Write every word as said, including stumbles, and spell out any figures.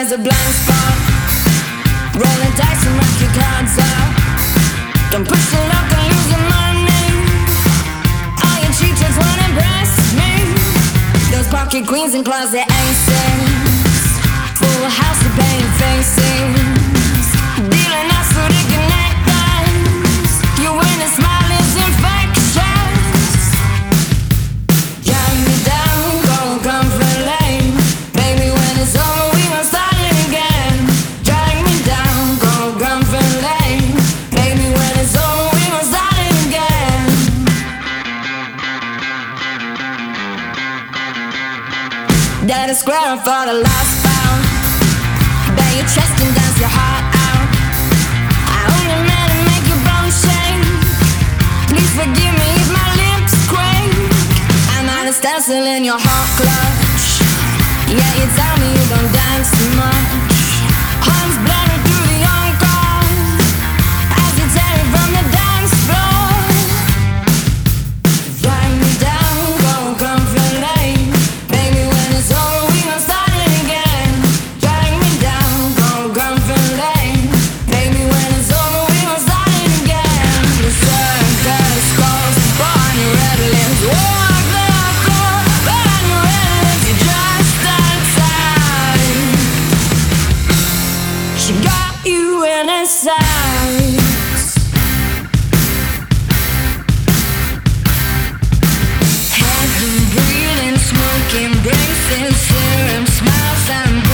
there's a blind spot. Rolling dice and mark your cards out. Don't push the luck and lose your money. All your cheap tricks won't impress me. Those pocket queens and closet aces. Full house of painted faces. Dealing us so they connect us. Your winning smile is infectious. Drag me down, go comfort lane. Baby, when it's over, we gon' start it again. Drag me down, go comfort lane. Baby, when it's over, we gon' start it again. Dead a square for the last pound. Bang your chest and dance your heart out. I only meant to make your bones shake. Please forgive me if my lips quake. I'm out of stencil in your heart clutch. Yeah, you tell me you don't dance too much. Arms blurring through the encore as you tear it from the dance floor. Drag me down, go comfort lane. Baby, when it's over, we gon' start it again. Drag me down, go comfort lane. Baby, when it's over, we gon' start it again. The circus goes on your red lips. Walk the floor, but on your red lips, you just outside. She got you in her sights. Heavy breathing, smoking, braces, serum, smiles and